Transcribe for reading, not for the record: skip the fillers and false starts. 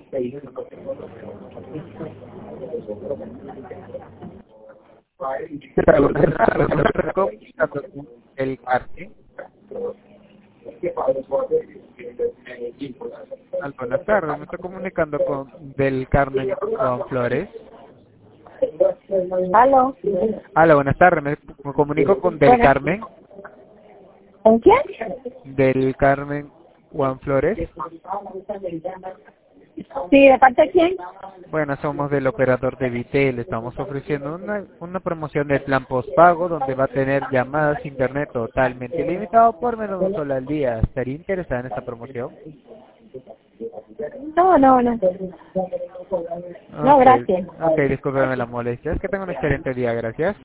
El Carmen. Buenas tardes, me estoy comunicando con Del Carmen Juan Flores. ¿Aló? Hola, buenas tardes, me comunico con Del Carmen. ¿Con quién? Del Carmen Juan Flores. Sí, ¿de parte de quién? Bueno, somos del operador de Vitel, estamos ofreciendo una promoción de plan postpago donde va a tener llamadas internet totalmente ilimitado por menos de un solo al día. ¿Estaría interesada en esta promoción? No, no, no. No, Ok, gracias. ok, discúlpeme la molestia. Es que tengo un excelente día, gracias.